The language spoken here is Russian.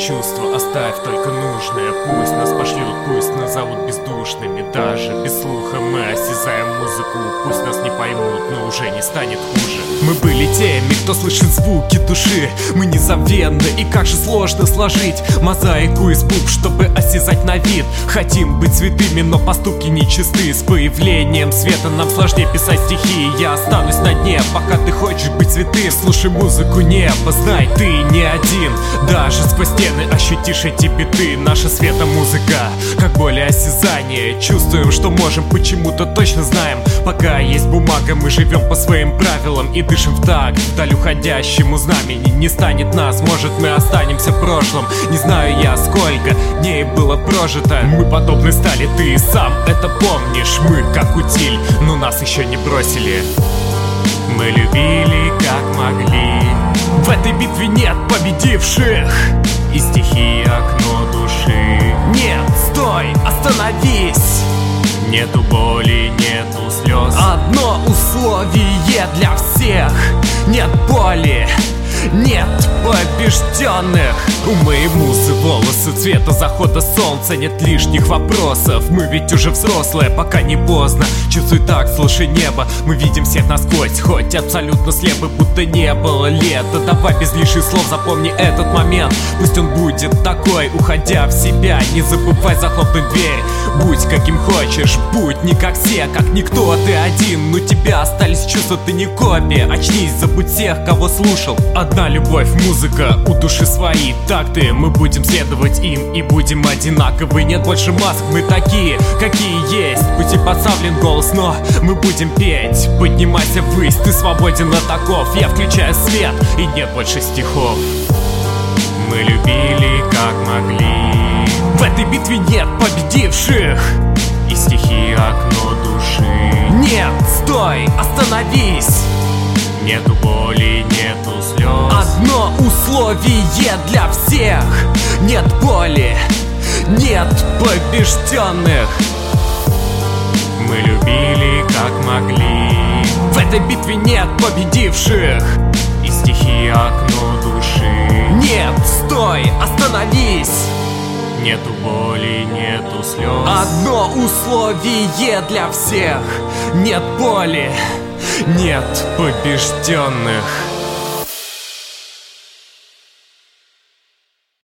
чувства, оставь только нужное. Пусть нас пошлют, пусть назовут бездушными. Даже без слуха мы осязаем музыку. Пусть нас не поймут, но уже не станет хуже. Мы были теми, кто слышит звуки души. Мы незабвенны, и как же сложно сложить мозаику из букв, чтобы осязать на вид. Хотим быть святыми, но поступки нечисты. С появлением света нам сложнее писать стихи. Я останусь на дне, пока ты хочешь быть святым. Слушай музыку неба, знай, ты не один. Даже сквозь стены ощутишь эти биты. Наша светомузыка, как более осязание. Чувствуем, что можем, почему-то точно знаем. Пока есть бумага, мы живем по своим правилам и дышим в такт вдаль уходящему знамени. Не станет нас, может мы останемся в прошлом. Не знаю я, сколько дней было прожито. Мы подобны стали, ты сам это помнишь. Мы как утиль, но нас еще не бросили. Мы любили как могли. В этой битве нет победивших. И стихи окно души. Нет, стой, остановись. Нету боли, нету слез. Одно условие для всех. Нет боли, нет побежденных. Умы и музы, волосы цвета захода солнца. Нет лишних вопросов, мы ведь уже взрослые, пока не поздно. Чувствуй так, слушай небо. Мы видим всех насквозь, хоть абсолютно слепы, будто не было лета. Давай без лишних слов запомни этот момент. Пусть он будет такой, уходя в себя. Не забывай захлопнуть дверь. Будь каким хочешь, будь не как все, как никто, ты один. Но тебя остались чувства, ты не копия. Очнись, забудь всех, кого слушал. Одна любовь, музыка, у души свои такты. Мы будем следовать им и будем одинаковы. Нет больше маск, мы такие, какие есть. Пути подставлен голос, но мы будем петь. Поднимайся ввысь, ты свободен от оков. Я включаю свет, и нет больше стихов. Мы любили как могли. В этой битве нет победивших. И стихи окно души. Нет, стой, остановись. Нету боли, нету слез. Одно условие для всех. Нет боли, нет побежденных. Мы любили как могли. В этой битве нет победивших. И стихи окно души. Нет, стой, остановись. Нету боли, нету слез. Одно условие для всех. Нет боли, нет побежденных.